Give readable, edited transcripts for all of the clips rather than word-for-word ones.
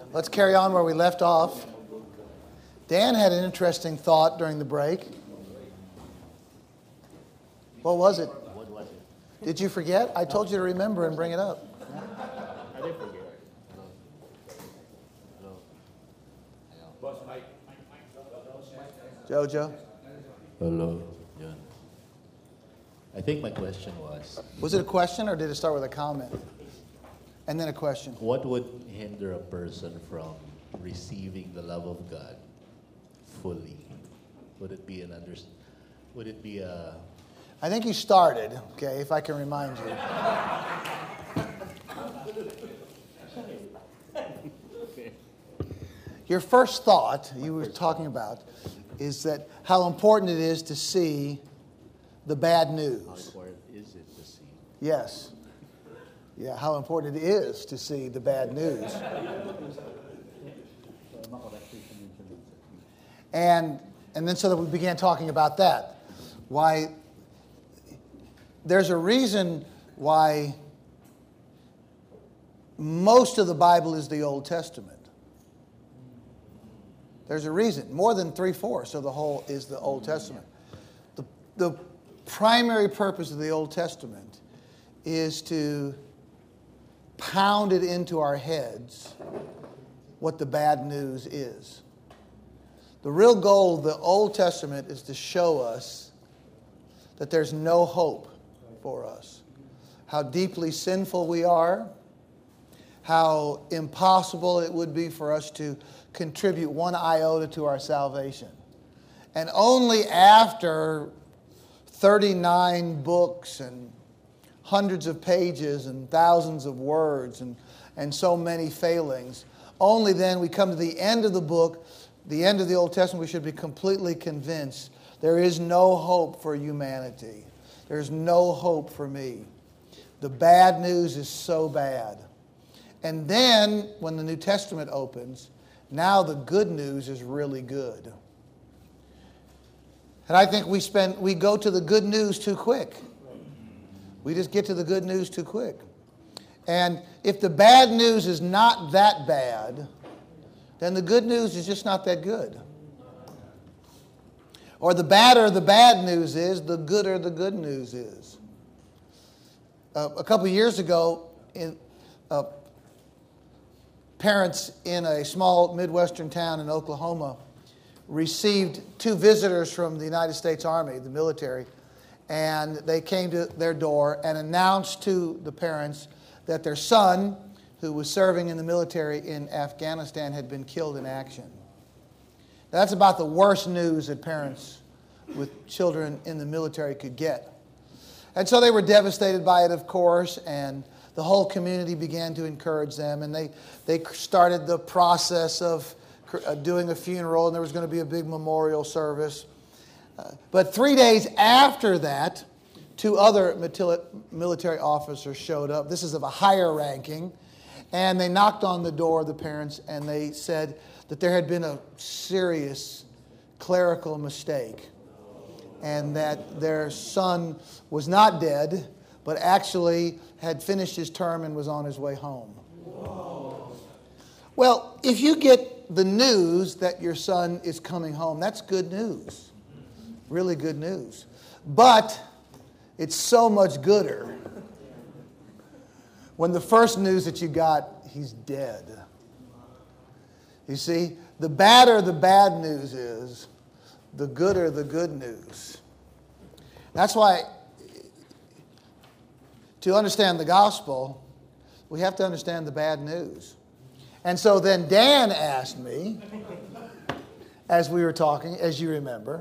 Let's carry on where we left off. Dan had an interesting thought during the break. What was it? What was it? Did you forget? I told you to remember and bring it up. I did forget. Jojo? Hello. John. I think my question Was it a question or did it start with a comment? And then a question. what would hinder a person from receiving the love of God fully? Would it be a I think you started, okay, if I can remind you. Your first thought you were talking about is that how important it is to see the bad how news. important is it to see? Yes. Yeah, how important it is to see the bad news. And then so that we began talking about that. Why there's a reason why most of the Bible is the Old Testament. There's a reason. More than 3/4 of the whole is the Old Testament. The primary purpose of the Old Testament is to pound it into our heads what the bad news is. The real goal of the Old Testament is to show us that there's no hope for us. How deeply sinful we are. How impossible it would be for us to contribute one iota to our salvation. And only after 39 books and hundreds of pages and thousands of words and so many failings, only then we come to the end of the book, the end of the Old Testament, we should be completely convinced there is no hope for humanity. There's no hope for me. The bad news is so bad. And then, when the New Testament opens, now the good news is really good. And I think we go to the good news too quick. We just get to the good news too quick. And if the bad news is not that bad, then the good news is just not that good. Or the badder the bad news is, the gooder the good news is. A couple of years ago, parents in a small Midwestern town in Oklahoma received 2 visitors from the United States Army, the military, and they came to their door and announced to the parents that their son, who was serving in the military in Afghanistan, had been killed in action. Now, that's about the worst news that parents with children in the military could get. And so they were devastated by it, of course, and the whole community began to encourage them, and they started the process of doing a funeral, and there was going to be a big memorial service. But 3 days after that, 2 other military officers showed up. This is of a higher ranking, and they knocked on the door of the parents, and they said that there had been a serious clerical mistake, and that their son was not dead, but actually had finished his term and was on his way home. Whoa. Well, if you get the news that your son is coming home, that's good news. Really good news. But it's so much gooder when the first news that you got, he's dead. You see, the badder the bad news is, the gooder the good news. That's why, to understand the gospel, we have to understand the bad news. And so then Dan asked me, as we were talking, as you remember,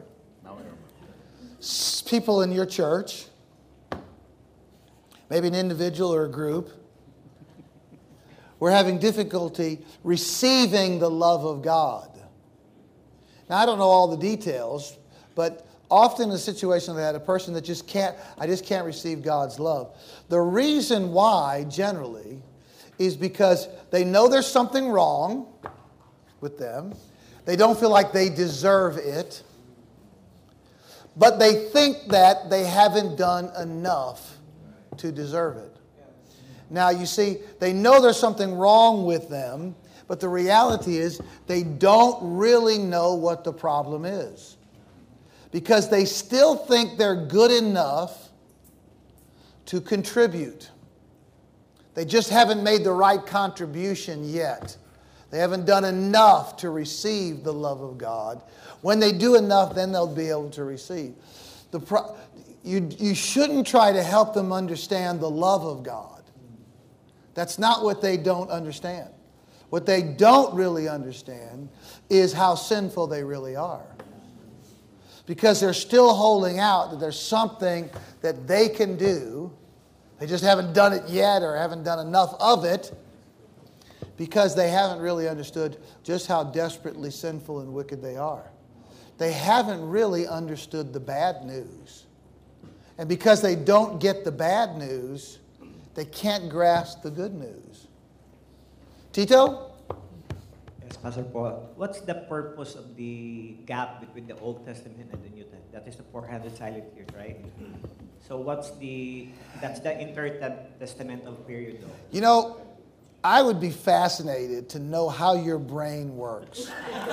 people in your church, maybe an individual or a group, were having difficulty receiving the love of God. Now, I don't know all the details, but often in a situation like that, a person that just can't receive God's love. The reason why, generally, is because they know there's something wrong with them. They don't feel like they deserve it. But they think that they haven't done enough to deserve it. Now, you see, they know there's something wrong with them, But the reality is they don't really know what the problem is. Because they still think they're good enough to contribute. They just haven't made the right contribution yet. They haven't done enough to receive the love of God. When they do enough, then they'll be able to receive. You shouldn't try to help them understand the love of God. That's not what they don't understand. What they don't really understand is how sinful they really are. Because they're still holding out that there's something that they can do. They just haven't done it yet or haven't done enough of it because they haven't really understood just how desperately sinful and wicked they are. They haven't really understood the bad news. And because they don't get the bad news, they can't grasp the good news. Tito? Yes, Pastor Paul. What's the purpose of the gap between the Old Testament and the New Testament? That is the 400 silent years, right? So that's the intertestamental period though. You know, I would be fascinated to know how your brain works.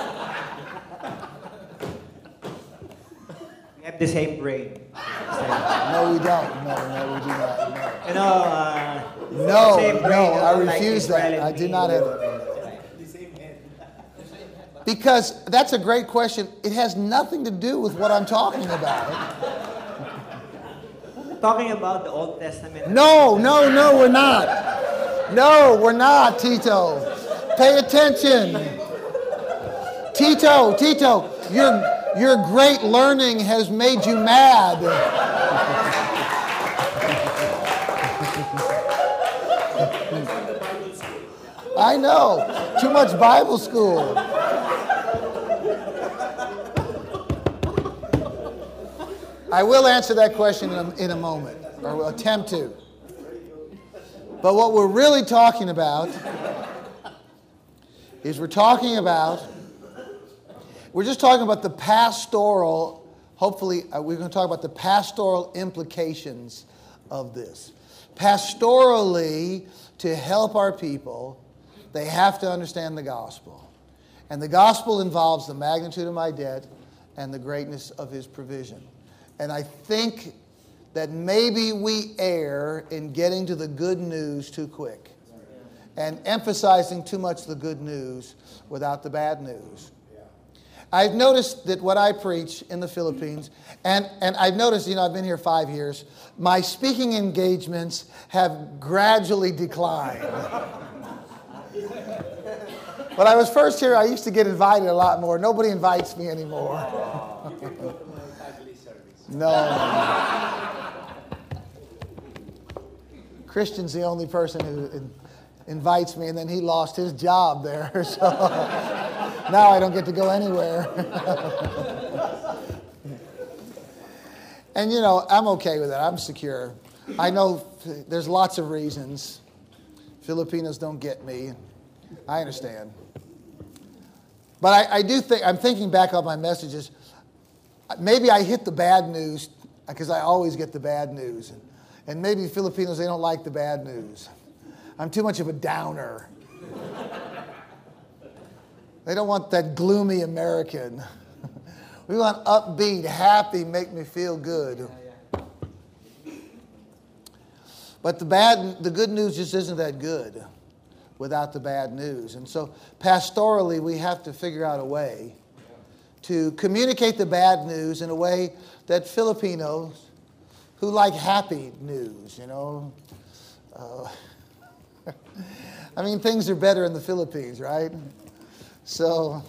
We have the same brain. No, we don't. No, we do not. No. You know, No, same brain, no, I like refuse Israel that. and I do me. not have it. Because that's a great question. It has nothing to do with what I'm talking about. Talking about the Old Testament. No, we're not. No, we're not, Tito. Pay attention. Tito, your great learning has made you mad. I know. Too much Bible school. I will answer that question in a moment, or will attempt to. But what we're really talking about is we're just talking about the pastoral, hopefully we're going to talk about the pastoral implications of this. Pastorally, to help our people, they have to understand the gospel. And the gospel involves the magnitude of my debt and the greatness of his provision. And I think that maybe we err in getting to the good news too quick and emphasizing too much the good news without the bad news. I've noticed that what I preach in the Philippines, and I've noticed, I've been here 5 years, my speaking engagements have gradually declined. When I was first here, I used to get invited a lot more. Nobody invites me anymore. No. Christian's the only person who invites me, and then he lost his job there. So now I don't get to go anywhere. And, I'm okay with that. I'm secure. I know there's lots of reasons. Filipinos don't get me. I understand. But I do think, I'm thinking back on my messages, maybe I hit the bad news because I always get the bad news. And maybe Filipinos, they don't like the bad news. I'm too much of a downer. They don't want that gloomy American. We want upbeat, happy, make me feel good. But the good news just isn't that good without the bad news. And so pastorally, we have to figure out a way to communicate the bad news in a way that Filipinos who like happy news, things are better in the Philippines, right? So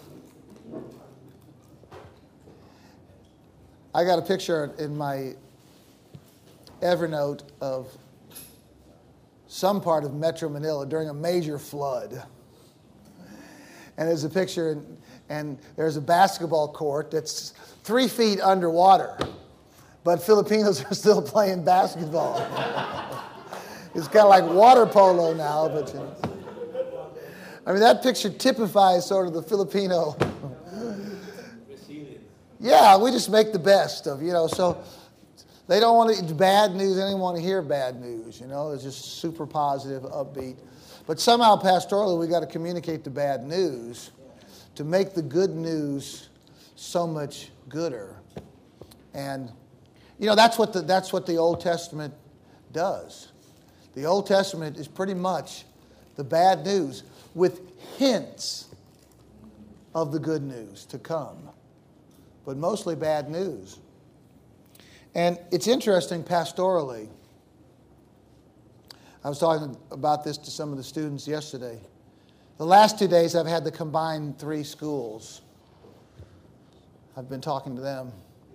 I got a picture in my Evernote of some part of Metro Manila during a major flood. And there's a picture, and there's a basketball court that's 3 feet underwater, but Filipinos are still playing basketball. It's kind of like water polo now, but that picture typifies sort of the Filipino. Yeah, we just make the best of, so they don't want bad news. They don't want to hear bad news, It's just super positive, upbeat. But somehow, pastorally, we got to communicate the bad news to make the good news so much gooder. And, you know, that's what the Old Testament does. The Old Testament is pretty much the bad news with hints of the good news to come, but mostly bad news. And it's interesting pastorally. I was talking about this to some of the students yesterday. The last 2 days I've had the combined 3 schools. I've been talking to them.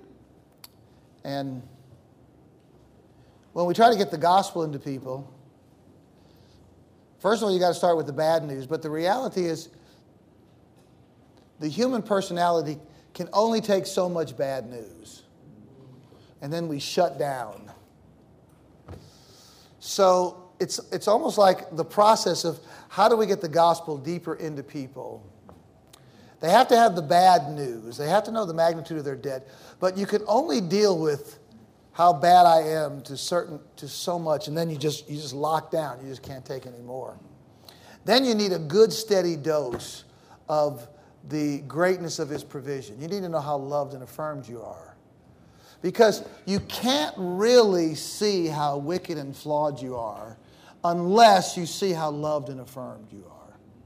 And when we try to get the gospel into people, first of all, you got to start with the bad news. But the reality is, the human personality can only take so much bad news. And then we shut down. So it's almost like the process of how do we get the gospel deeper into people. They have to have the bad news. They have to know the magnitude of their debt. But you can only deal with how bad I am to so much, and then you just lock down. You just can't take any more. Then you need a good steady dose of the greatness of His provision. You need to know how loved and affirmed you are. Because you can't really see how wicked and flawed you are unless you see how loved and affirmed you are.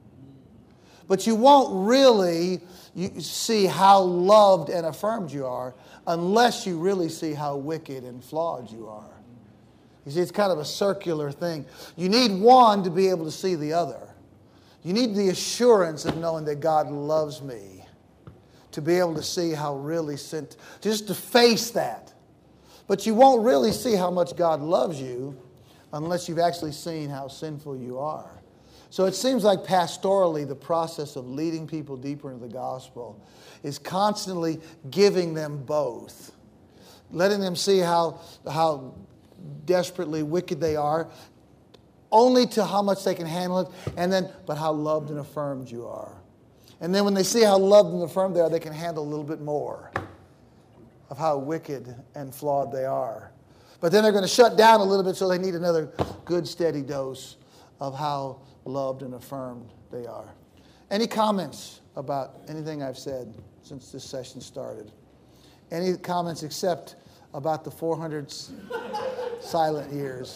But you won't really see how loved and affirmed you are unless you really see how wicked and flawed you are. You see, it's kind of a circular thing. You need one to be able to see the other. You need the assurance of knowing that God loves me to be able to see how really just to face that. But you won't really see how much God loves you unless you've actually seen how sinful you are. So it seems like pastorally, the process of leading people deeper into the gospel is constantly giving them both. Letting them see how desperately wicked they are, only to how much they can handle it, but how loved and affirmed you are. And then when they see how loved and affirmed they are, they can handle a little bit more of how wicked and flawed they are. But then they're going to shut down a little bit, so they need another good steady dose of how loved and affirmed they are. Any comments about anything I've said since this session started? Any comments except about the 400 silent years?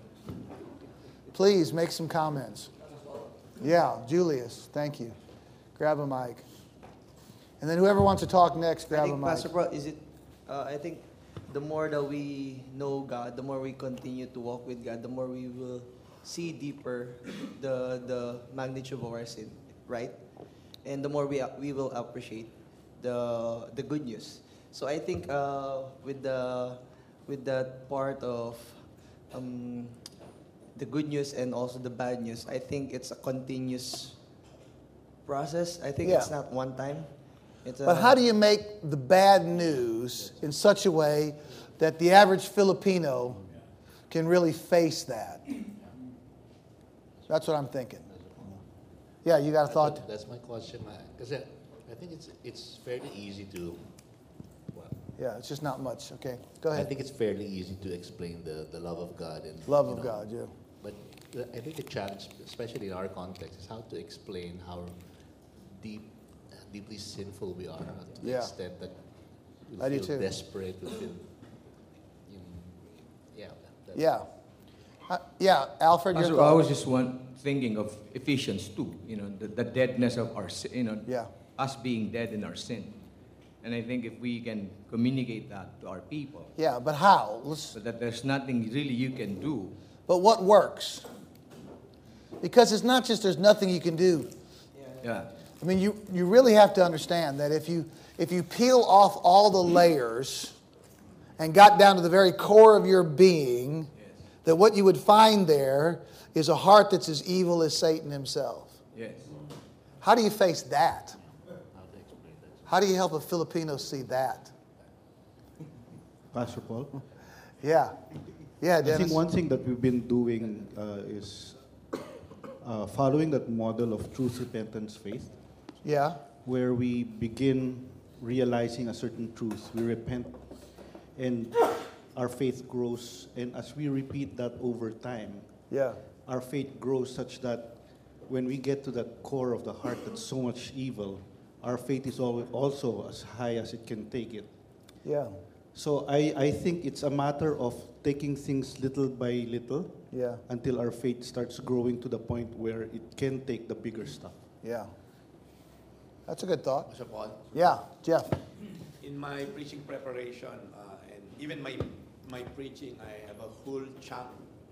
Please make some comments. Yeah, Julius, thank you. Grab a mic. And then whoever wants to talk next, grab a mic. Pastor Bro, I think the more that we know God, the more we continue to walk with God, the more we will see deeper the magnitude of our sin, right? And the more we will appreciate the good news. So I think with that part of the good news and also the bad news, I think it's a continuous process. I think it's not one time. But how do you make the bad news in such a way that the average Filipino can really face that? That's what I'm thinking. Yeah, you got a thought? That's my question. Because I think it's fairly easy to... Yeah, it's just not much. Okay, go ahead. I think it's fairly easy to explain the love of God. And love of God, yeah. But I think the challenge, especially in our context, is how to explain how deeply sinful we are to the extent that we feel desperate, we feel... Alfred, you're I was just thinking of Ephesians 2, the deadness of our sin, us being dead in our sin. And I think if we can communicate that to our people. Yeah, but how? So that there's nothing really you can do. But what works? Because it's not just there's nothing you can do. Yeah. I mean, you really have to understand that if you peel off all the layers and got down to the very core of your being, that what you would find there is a heart that's as evil as Satan himself. Yes. How do you face that? How do you help a Filipino see that? Pastor Paul? Yeah, Dennis. I think one thing that we've been doing is following that model of truth, repentance, faith. Yeah. Where we begin realizing a certain truth. We repent and our faith grows. And as we repeat that over time, our faith grows such that when we get to that core of the heart that's so much evil, our faith is also as high as it can take it. Yeah. So I think it's a matter of taking things little by little until our faith starts growing to the point where it can take the bigger stuff. Yeah. That's a good thought. Pastor Paul, Yeah, Jeff. in my preaching preparation and even my preaching, I have a whole chunk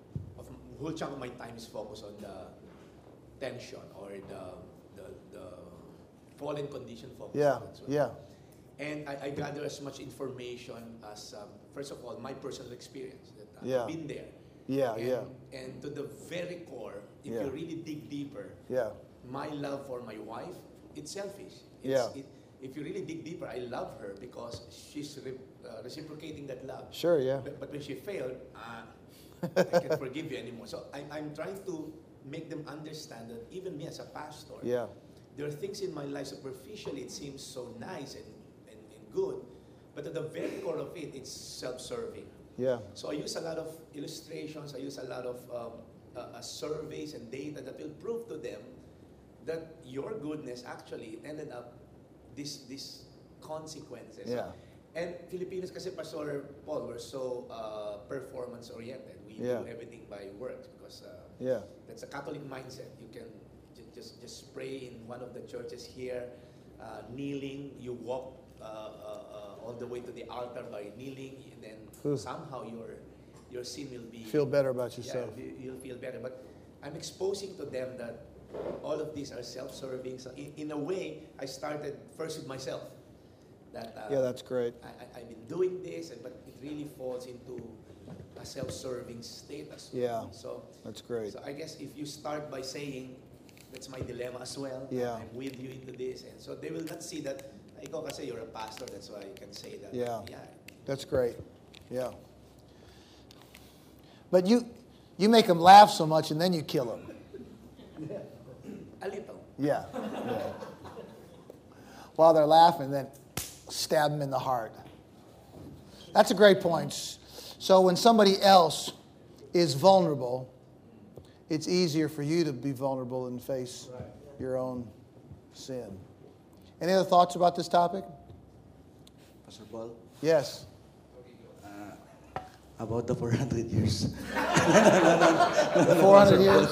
of my time is focused on the tension or the fallen condition focus. Yeah, That's what- yeah, And I gather as much information as, first of all, my personal experience. That Yeah. I've been there. yeah, and, yeah, And to the very core, if Yeah. you really dig deeper, yeah, my love for my wife, it's selfish. Yeah. If you really dig deeper, I love her because she's reciprocating that love. sure, yeah, But when she failed, I can't forgive you anymore. So I'm trying to make them understand that even me as a pastor, yeah, there are things in my life superficially it seems so nice and good, but at the very core of it, it's self-serving. yeah, So I use a lot of illustrations, I use a lot of surveys and data that will prove to them that your goodness actually ended up these consequences. yeah, And Filipinos kasi, Pastor Paul, we're so performance-oriented. We Yeah. do everything by works because yeah, that's a Catholic mindset. You can just pray in one of the churches here, kneeling. You walk all the way to the altar by kneeling, and then Ooh. somehow your sin will be feel better about yourself. Yeah, you'll feel better. But I'm exposing to them that all of these are self-serving. So in a way, I started first with myself. That Yeah, that's great. I've been doing this, but it really falls into a self-serving status. Yeah. So That's great. So I guess if you start by saying, that's my dilemma as well. Yeah. I'm with you into this, and so they will not see that. Ikaw kasi you're a pastor, that's why you can say that. Yeah. Yeah. That's great. Yeah. But you make them laugh so much, and then you kill them. A little. Yeah. Yeah. While they're laughing, then stab them in the heart. That's a great point. So when somebody else is vulnerable, it's easier for you to be vulnerable and face your own sin. Any other thoughts about this topic? Pastor Paul, Yes. about the 400 years. 400 years?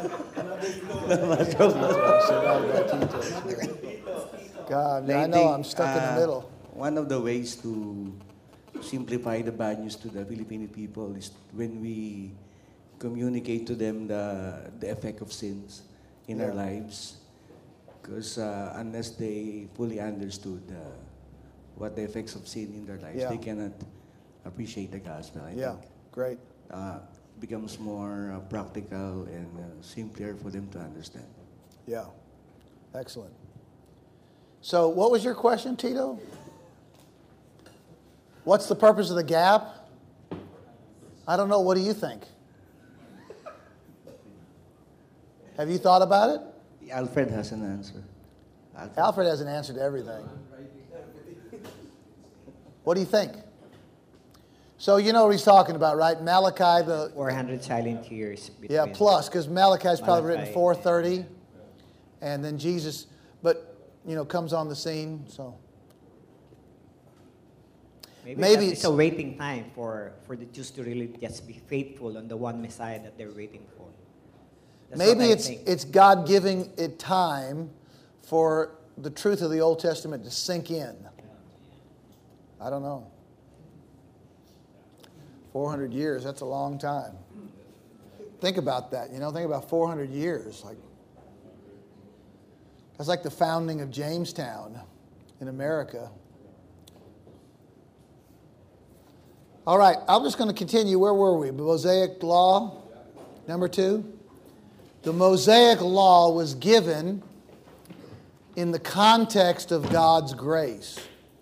God, man, I know I'm stuck in the middle. One of the ways to simplify the bad news to the Filipino people is when we communicate to them the effect of sins in our lives. Because unless they fully understood what the effects of sin in their lives, they cannot appreciate the gospel. I think Great. becomes more practical and simpler for them to understand. Yeah. Excellent. So what was your question, Tito? What's the purpose of the gap? I don't know. What do you think? Have you thought about it? Alfred has an answer. Alfred has an answer to everything. What do you think? So you know what he's talking about, right? Malachi, the 400 silent years. Between plus, because Malachi is probably written Malachi, 430, and then Jesus, but comes on the scene. So maybe it's a waiting time for the Jews to really just be faithful on the one Messiah that they're waiting for. That's maybe what I think. it's God giving it time for the truth of the Old Testament to sink in. I don't know. 400 years, that's a long time. Think about that, think about 400 years. That's like the founding of Jamestown in America. All right, I'm just going to continue. Where were we? Mosaic Law, number 2. The Mosaic Law was given in the context of God's grace.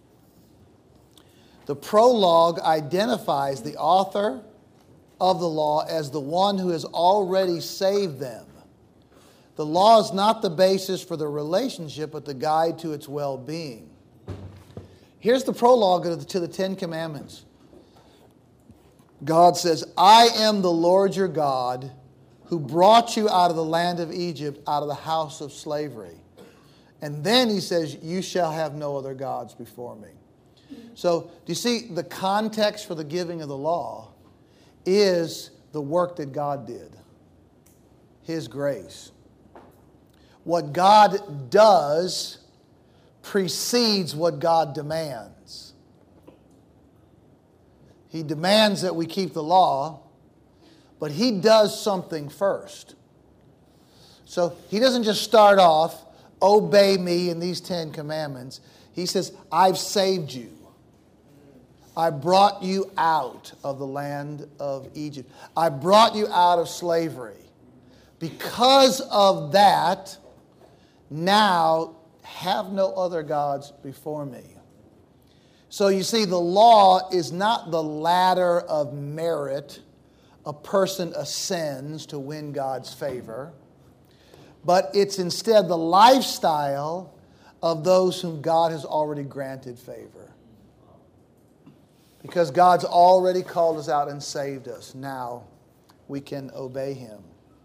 The prologue identifies the author of the law as the one who has already saved them. The law is not the basis for the relationship, but the guide to its well-being. Here's the prologue to the Ten Commandments. God says, I am the Lord your God, who brought you out of the land of Egypt, out of the house of slavery. And then he says, you shall have no other gods before me. So, do you see the context for the giving of the law is the work that God did, His grace. What God does precedes what God demands. He demands that we keep the law, but He does something first. So He doesn't just start off, obey me in these 10 commandments. He says, I've saved you. I brought you out of the land of Egypt. I brought you out of slavery. Because of that, now have no other gods before me. So you see, the law is not the ladder of merit a person ascends to win God's favor, but it's instead the lifestyle of those whom God has already granted favor. Because God's already called us out and saved us. Now we can obey Him.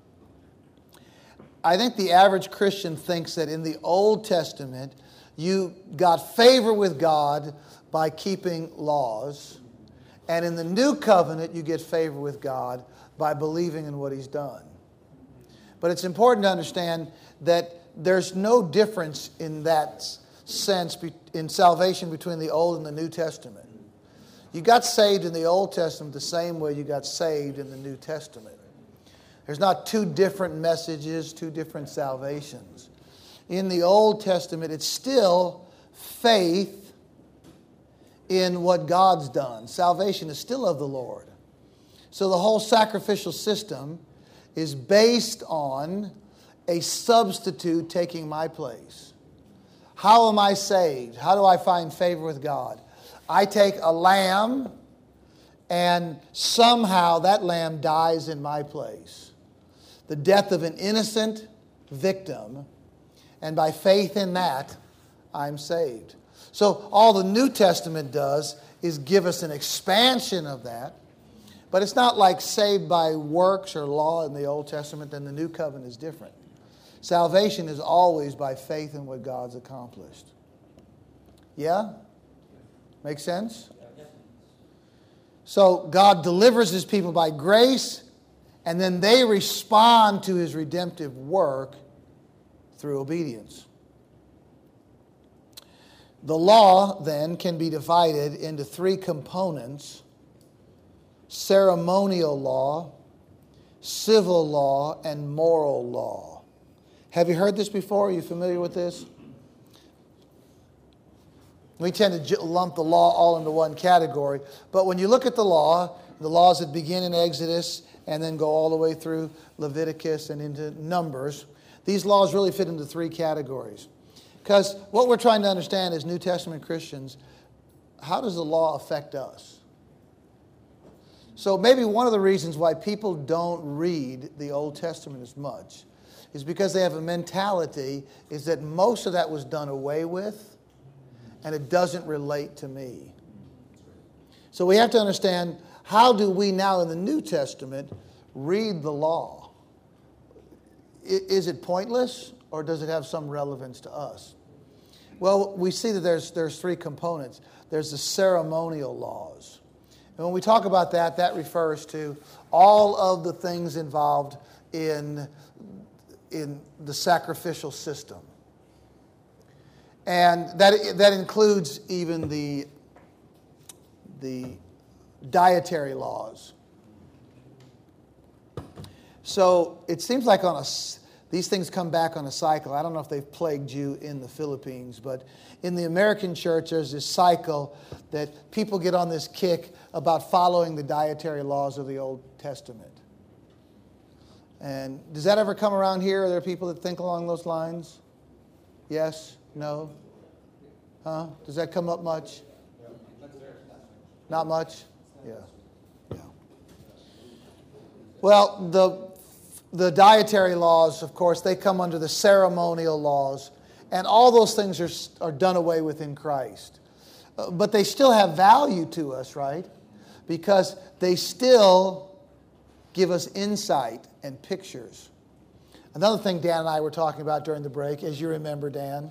I think the average Christian thinks that in the Old Testament, you got favor with God by keeping laws. And in the New Covenant, you get favor with God by believing in what He's done. But it's important to understand that there's no difference in that sense in salvation between the Old and the New Testament. You got saved in the Old Testament the same way you got saved in the New Testament. There's not two different messages, two different salvations. In the Old Testament, it's still faith in what God's done. Salvation is still of the Lord. So the whole sacrificial system is based on a substitute taking my place. How am I saved? How do I find favor with God? I take a lamb, and somehow that lamb dies in my place. The death of an innocent victim, and by faith in that, I'm saved. So all the New Testament does is give us an expansion of that. But it's not like saved by works or law in the Old Testament, then the New Covenant is different. Salvation is always by faith in what God's accomplished. Yeah? Make sense? So God delivers His people by grace, and then they respond to His redemptive work through obedience. The law, then, can be divided into 3 components: ceremonial law, civil law, and moral law. Have you heard this before? Are you familiar with this? We tend to lump the law all into one category. But when you look at the laws that begin in Exodus and then go all the way through Leviticus and into Numbers, these laws really fit into 3 categories. Because what we're trying to understand as New Testament Christians, how does the law affect us? So maybe one of the reasons why people don't read the Old Testament as much is because they have a mentality is that most of that was done away with and it doesn't relate to me. So we have to understand, how do we now in the New Testament read the law? Is it pointless or does it have some relevance to us? Well, we see that there's 3 components. There's the ceremonial laws. And when we talk about that, that refers to all of the things involved in the sacrificial system. And that includes even the dietary laws. So it seems like these things come back on a cycle. I don't know if they've plagued you in the Philippines, but in the American church, there's this cycle that people get on this kick about following the dietary laws of the Old Testament. And does that ever come around here? Are there people that think along those lines? Yes? No? Huh? Does that come up much? Not much? Yeah. Well, the dietary laws, of course, they come under the ceremonial laws. And all those things are done away with in Christ. But they still have value to us, right? Because they still give us insight and pictures. Another thing Dan and I were talking about during the break, as you remember, Dan,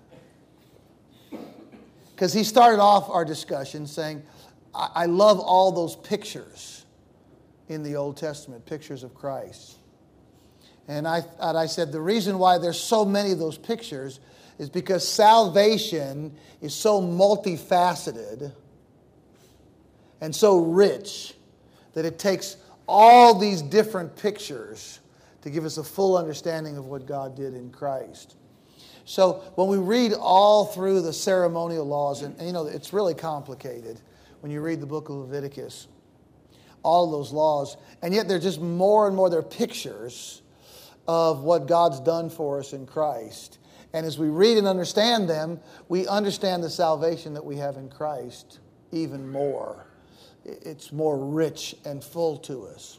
because he started off our discussion saying, I love all those pictures in the Old Testament, pictures of Christ. And I said the reason why there's so many of those pictures is because salvation is so multifaceted and so rich that it takes all these different pictures to give us a full understanding of what God did in Christ. So when we read all through the ceremonial laws, and you know, it's really complicated when you read the book of Leviticus, all of those laws, and yet they're just more and more, they're pictures of what God's done for us in Christ. And as we read and understand them, we understand the salvation that we have in Christ even more. It's more rich and full to us.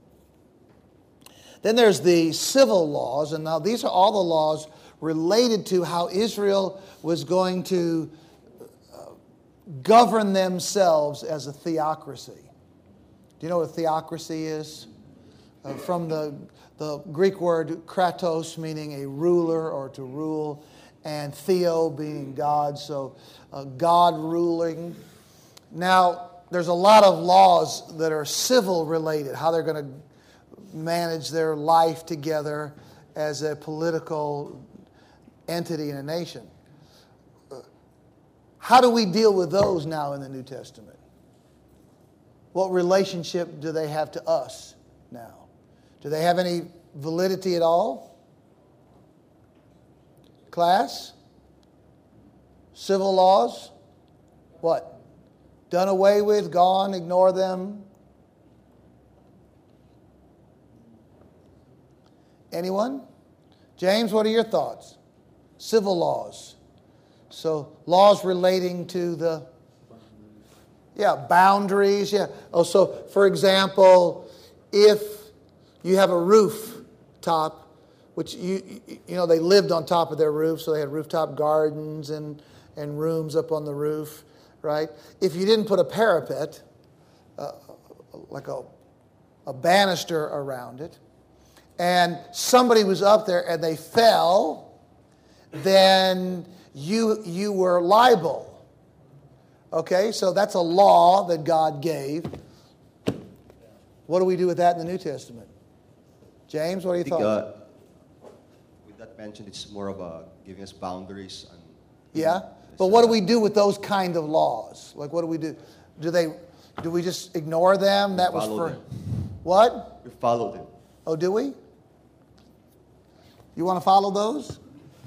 Then there's the civil laws, and now these are all the laws related to how Israel was going to govern themselves as a theocracy. Do you know what a theocracy is? From the Greek word kratos, meaning a ruler or to rule, and theo being God, so God ruling. Now, there's a lot of laws that are civil related, how they're going to manage their life together as a political entity in a nation. How do we deal with those now in the New Testament? What relationship do they have to us now? Do they have any validity at all? Class? Civil laws? What? Done away with, gone, ignore them? Anyone? James, what are your thoughts? Civil laws. So laws relating to the boundaries. Yeah. Oh, so for example, if you have a rooftop, which you know they lived on top of their roof, so they had rooftop gardens and rooms up on the roof, right? If you didn't put a parapet, like a banister around it, and somebody was up there and they fell, then you were liable. Okay, so that's a law that God gave. What do we do with that in the New Testament? James, what are your thoughts? With that mentioned, it's more of giving us boundaries. Yeah, but what do we do with those kind of laws? Like, what do we do? Do we just ignore them? That was for them. What? We follow them. Oh, do we? You want to follow those?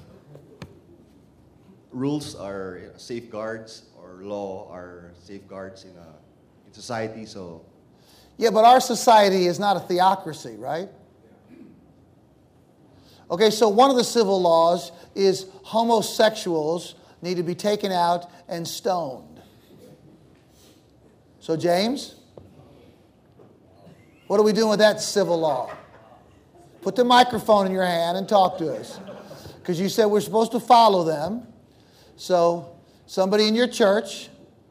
Rules are safeguards, or law are safeguards in society. So, yeah, but our society is not a theocracy, right? Okay, so one of the civil laws is homosexuals need to be taken out and stoned. So, James, what are we doing with that civil law? Put the microphone in your hand and talk to us. Because you said we're supposed to follow them. So, somebody in your church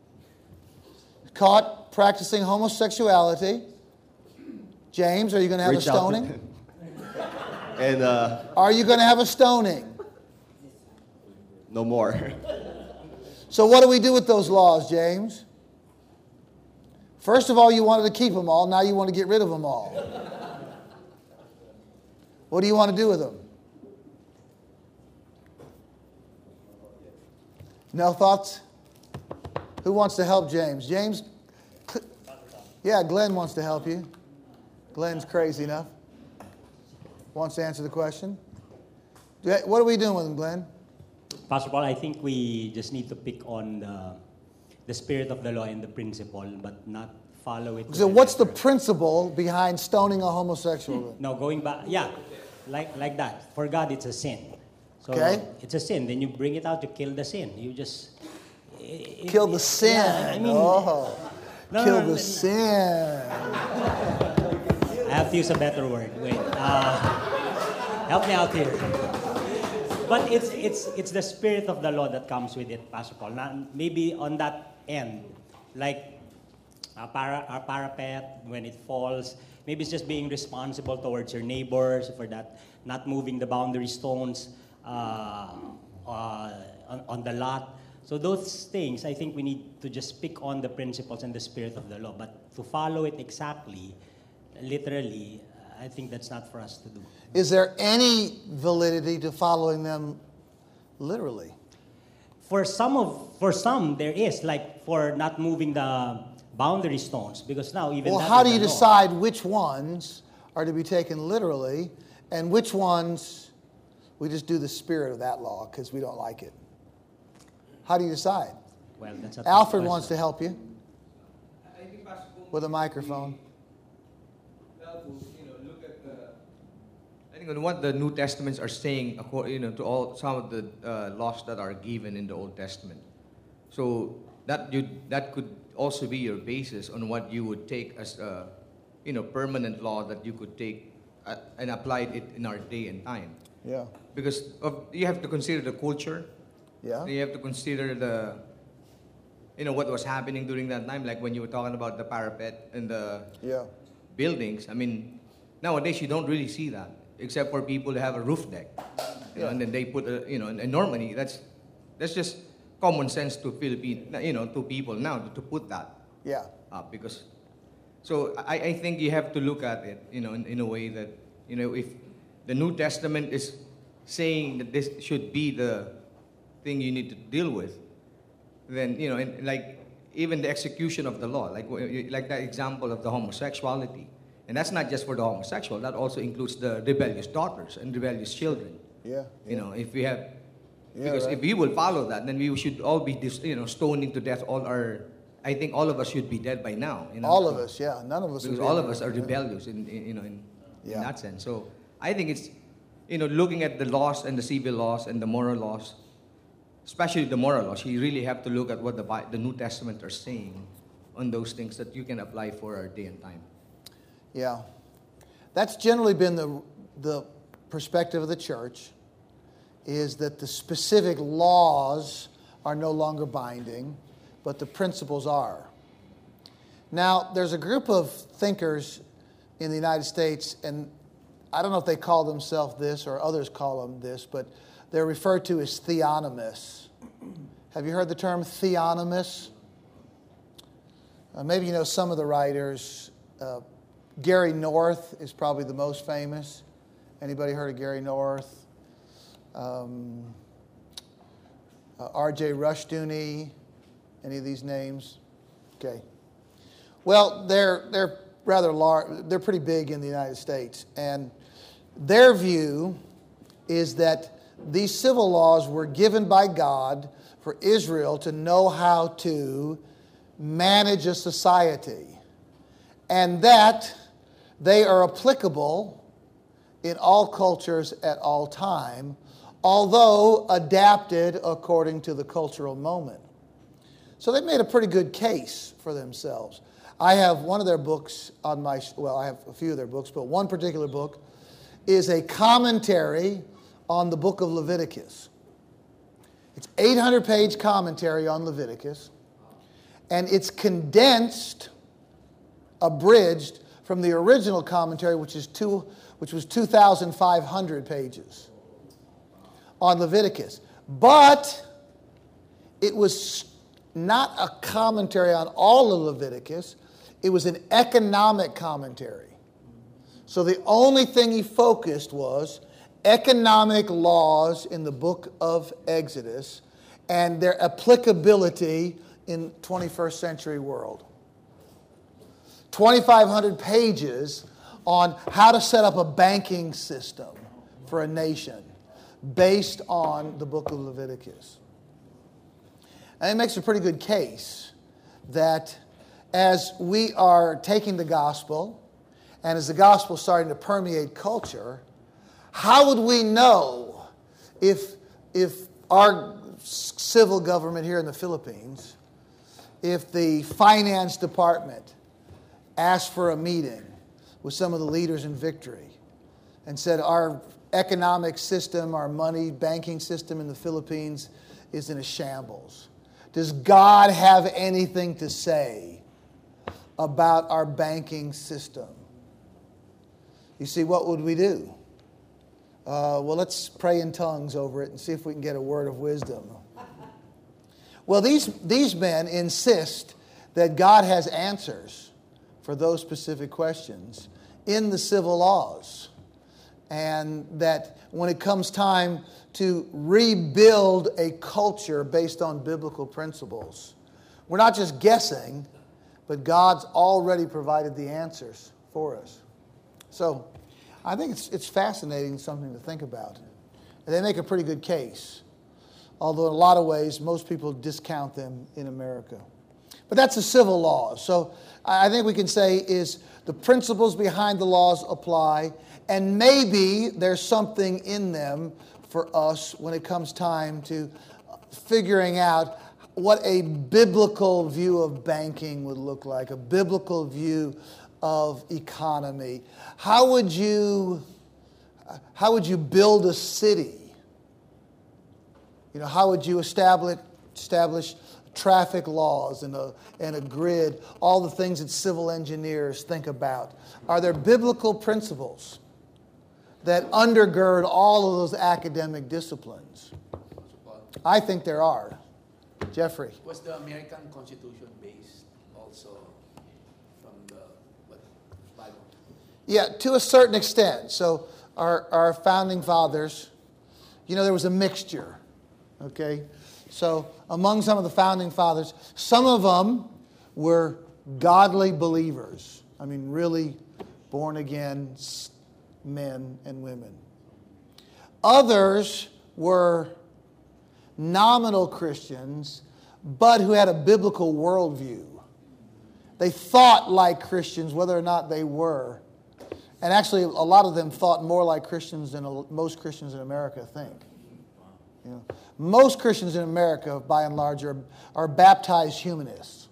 caught practicing homosexuality. James, are you going to have a stoning? And are you going to have a stoning? No more. So what do we do with those laws, James? First of all, you wanted to keep them all. Now you want to get rid of them all. What do you want to do with them? No thoughts? Who wants to help James? James? Yeah, Glenn wants to help you. Glenn's crazy enough. Wants to answer the question. What are we doing with them, Glenn? Pastor Paul, I think we just need to pick on the spirit of the law and the principle, but not follow it. So what's the principle behind stoning a homosexual? No, going back, like that. For God, it's a sin. So okay. It's a sin. Then you bring it out to kill the sin. You just... kill the sin. Yeah, I mean, kill the sin. I have to use a better word. Wait. Help me out here. But it's the spirit of the law that comes with it, Pastor Paul. Maybe on that end, like our parapet, when it falls, Maybe it's just being responsible towards your neighbors, for that, not moving the boundary stones on the lot. So those things, I think we need to just pick on the principles and the spirit of the law. But to follow it exactly, literally, I think that's not for us to do. Is there any validity to following them literally? For some there is, like for not moving the boundary stones, because now even well, that how is do you the law. decide which ones are to be taken literally and which ones we just do the spirit of that law because we don't like it? How do you decide? Well, that's a Alfred tough wants to question. help you I think, Pastor, with a microphone. Look at I think on what the New Testaments are saying, to all some of the laws that are given in the Old Testament. So that could also be your basis on what you would take as a permanent law that you could take and apply it in our day and time. Yeah. Because you have to consider the culture. Yeah. You have to consider the what was happening during that time, like when you were talking about the parapet and the buildings. I mean, nowadays you don't really see that, except for people who have a roof deck, and then they put and normally that's just common sense to to people now to put that up because. So I think you have to look at it, in a way that if the New Testament is saying that this should be the thing you need to deal with, then and like even the execution of the law, like that example of the homosexuality, and that's not just for the homosexual. That also includes the rebellious daughters and rebellious children. If we have, because if we will follow that, then we should all be stoning to death I think all of us should be dead by now. All of us, none of us. Because all of us are rebellious in that sense. So I think it's looking at the laws and the civil laws and the moral laws. Especially the moral laws, you really have to look at what the New Testament are saying on those things that you can apply for our day and time. Yeah. That's generally been the perspective of the church, is that the specific laws are no longer binding, but the principles are. Now, there's a group of thinkers in the United States, and I don't know if they call themselves this or others call them this, but they're referred to as theonomists. Have you heard the term theonomist? Maybe you know some of the writers. Gary North is probably the most famous. Anybody heard of Gary North? R.J. Rushdoony? Any of these names? Okay. Well, they're rather large. They're pretty big in the United States, and their view is that these civil laws were given by God for Israel to know how to manage a society, and that they are applicable in all cultures at all time, although adapted according to the cultural moment. So they made a pretty good case for themselves. I have one of their books on I have a few of their books, but one particular book is a commentary on the book of Leviticus. It's 800-page commentary on Leviticus, and it's condensed, abridged from the original commentary, which was 2,500 pages on Leviticus. But it was not a commentary on all of Leviticus. It was an economic commentary. So the only thing he focused was economic laws in the book of Exodus and their applicability in 21st century world. 2,500 pages on how to set up a banking system for a nation based on the book of Leviticus. And it makes a pretty good case that as we are taking the gospel and as the gospel is starting to permeate culture, how would we know if our civil government here in the Philippines, if the finance department asked for a meeting with some of the leaders in Victory and said our economic system, our money banking system in the Philippines is in a shambles? Does God have anything to say about our banking system? You see, what would we do? Well, let's pray in tongues over it and see if we can get a word of wisdom. Well, these men insist that God has answers for those specific questions in the civil laws. And that when it comes time to rebuild a culture based on biblical principles, we're not just guessing, but God's already provided the answers for us. So I think it's fascinating, something to think about. And they make a pretty good case, although in a lot of ways most people discount them in America. But that's the civil laws. So I think we can say is the principles behind the laws apply, and maybe there's something in them for us when it comes time to figuring out what a biblical view of banking would look like, a biblical view of economy. How would you build a city? You know, how would you establish traffic laws and a grid, all the things that civil engineers think about? Are there biblical principles that undergird all of those academic disciplines? I think there are. Jeffrey. Was the American Constitution based also from the Bible? Yeah, to a certain extent. So our founding fathers, you know, there was a mixture, okay? So among some of the founding fathers, some of them were godly believers. I mean, really born again men and women. Others were nominal Christians, but who had a biblical worldview. They thought like Christians, whether or not they were. And actually, a lot of them thought more like Christians than most Christians in America think. You know, most Christians in America, by and large, are baptized humanists.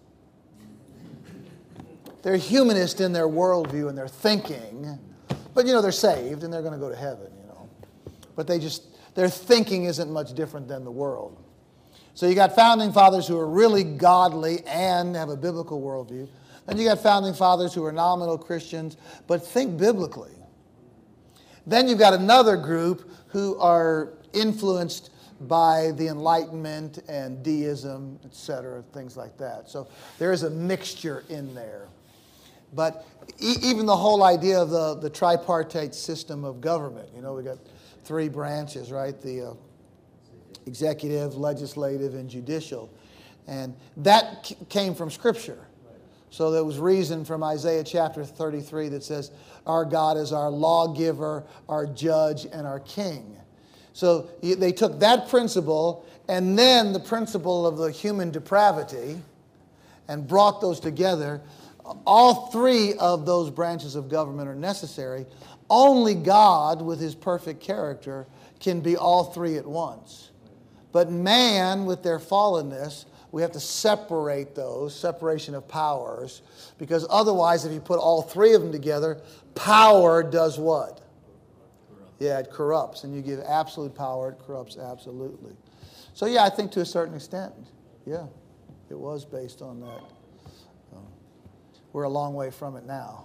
They're humanists in their worldview and their thinking, but you know they're saved and they're going to go to heaven. You know, but their thinking isn't much different than the world. So you got founding fathers who are really godly and have a biblical worldview. Then you got founding fathers who are nominal Christians but think biblically. Then you've got another group who are influenced by the Enlightenment and deism, etc., things like that. So there is a mixture in there. But even the whole idea of the tripartite system of government, you know, we got three branches, right? The executive, legislative, and judicial. And that came from Scripture. So there was reason from Isaiah chapter 33 that says, our God is our lawgiver, our judge, and our king. So they took that principle and then the principle of the human depravity and brought those together. All three of those branches of government are necessary. Only God, with his perfect character, can be all three at once. But man, with their fallenness, we have to separate those, separation of powers, because otherwise, if you put all three of them together, power does what? Yeah, it corrupts. And you give absolute power, it corrupts absolutely. So yeah, I think to a certain extent, yeah, it was based on that. We're a long way from it now.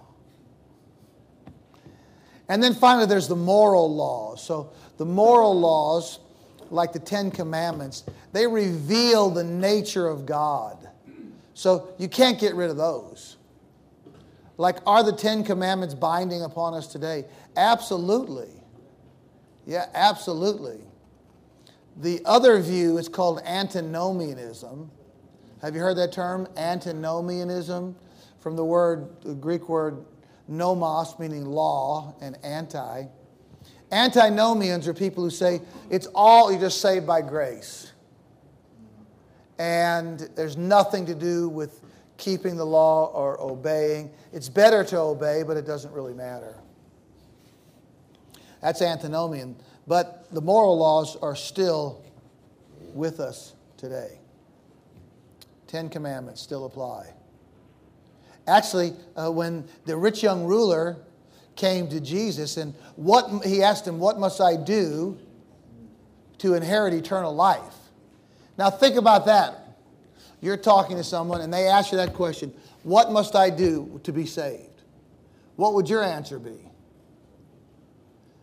And then finally, there's the moral laws. So the moral laws, like the Ten Commandments, they reveal the nature of God. So you can't get rid of those. Like, are the Ten Commandments binding upon us today? Absolutely. Yeah, absolutely. The other view is called antinomianism. Have you heard that term, antinomianism? From the Greek word nomos, meaning law, and anti. Antinomians are people who say it's all, you're just saved by grace. And there's nothing to do with keeping the law or obeying. It's better to obey, but it doesn't really matter. That's antinomian. But the moral laws are still with us today. 10 Commandments still apply. Actually, when the rich young ruler came to Jesus and he asked him, what must I do to inherit eternal life? Now think about that. You're talking to someone and they ask you that question, what must I do to be saved? What would your answer be?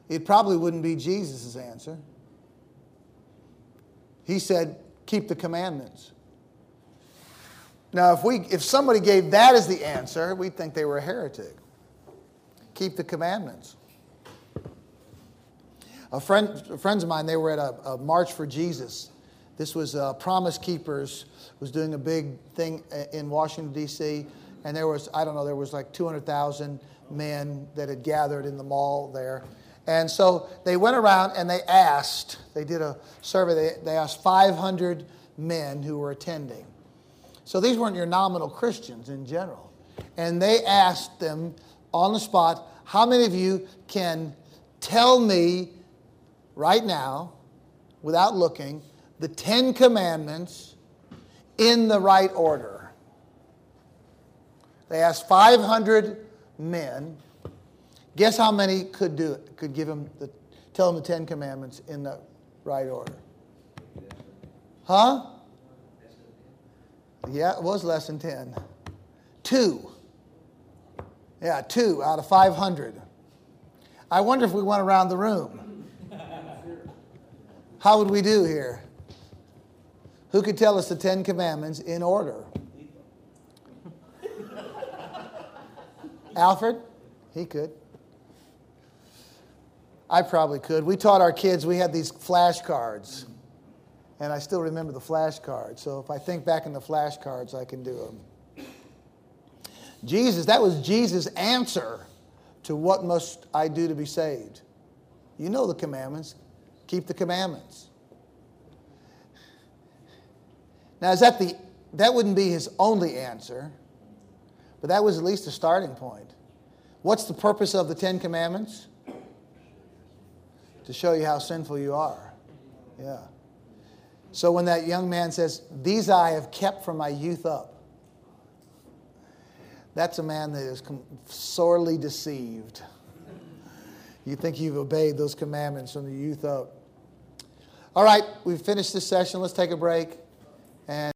it probably wouldn't be Jesus' answer. He said, keep the commandments. Now, if somebody gave that as the answer, we'd think they were a heretic. Keep the commandments. Friends of mine, they were at a March for Jesus. This was Promise Keepers was doing a big thing in Washington, D.C., and there was like 200,000 men that had gathered in the mall there. And so they went around and they did a survey, they asked 500 men who were attending. So these weren't your nominal Christians in general. And they asked them on the spot, how many of you can tell me right now, without looking, the 10 Commandments in the right order? They asked 500 men. Guess how many could do it? Could tell them the 10 Commandments in the right order? Huh? Yeah, it was less than 10. 2. Yeah, 2 out of 500. I wonder if we went around the room. How would we do here? Who could tell us the 10 Commandments in order? Alfred? He could. I probably could. We taught our kids, we had these flashcards. And I still remember the flashcards. So if I think back in the flashcards, I can do them. That was Jesus' answer to what must I do to be saved. You know the commandments. Keep the commandments. Now, that wouldn't be his only answer, but that was at least a starting point. What's the purpose of the 10 Commandments? To show you how sinful you are. Yeah. So when that young man says, these I have kept from my youth up, that's a man that is sorely deceived. You think you've obeyed those commandments from the youth up. All right, we've finished this session. Let's take a break. And